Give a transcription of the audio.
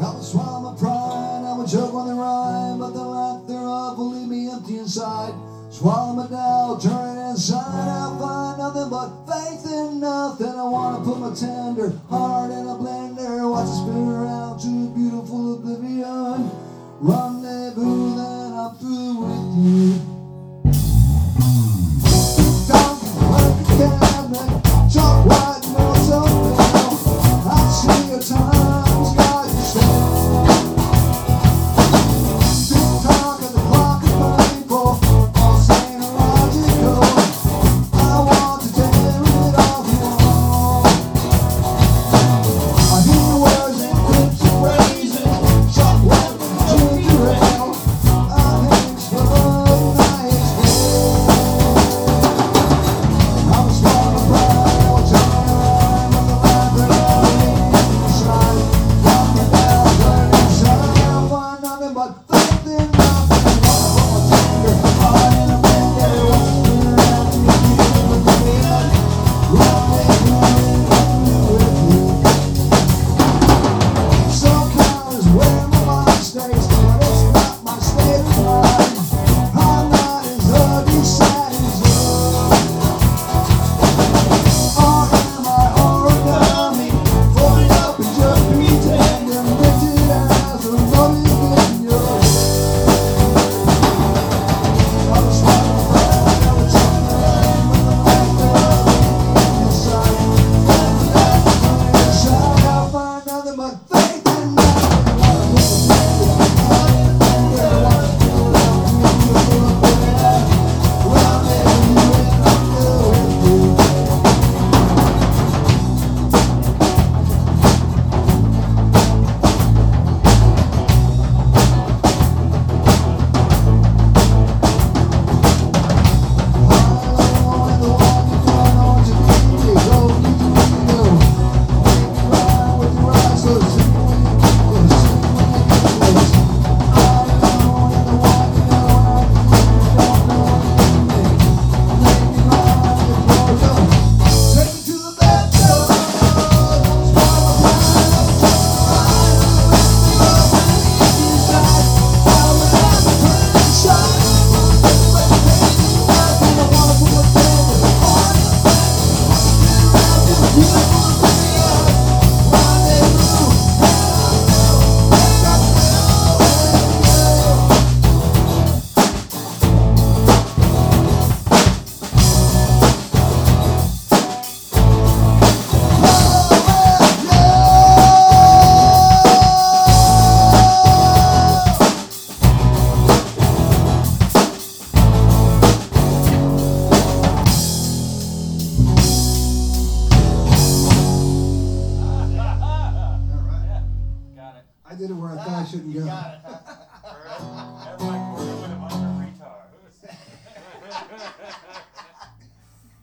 I would swallow my pride, I would choke on the rhyme, but the lack thereof will leave me empty inside. Swallow my doubt, turn it inside, I'll find nothing but faith in nothing. I wanna put my tender heart in a blender, watch it spin around to a beautiful oblivion. Rendezvous, then I'm through with you. Don't work the cabinet, talk white, no so well. I see your times, got you sad. Tick tock of the clock is my people, all sane and logical. I want to tear it off you all. I hear words and quips and phrases, shock weapons, ginger ale. I hate explode, I explode. I'm a small pride, I will turn around with the light that I leave inside. Got me down, turn inside, I'll find nothing but faith in nothing. I wanna put my tender heart in a blender, watch it spin around to a beautiful oblivion. Rendezvous with you. SoCal is where my mind stays, but it's not my state of mind. I'm not as ugly, sad as you. Or am I origami, folded up and just pretending, rigid as a motive in your I'm a smart pride, I would turn around with the light that I leave inside. Find the light from inside, I'll find nothing but faith in nothing. I did it where I thought I shouldn't go. Got it.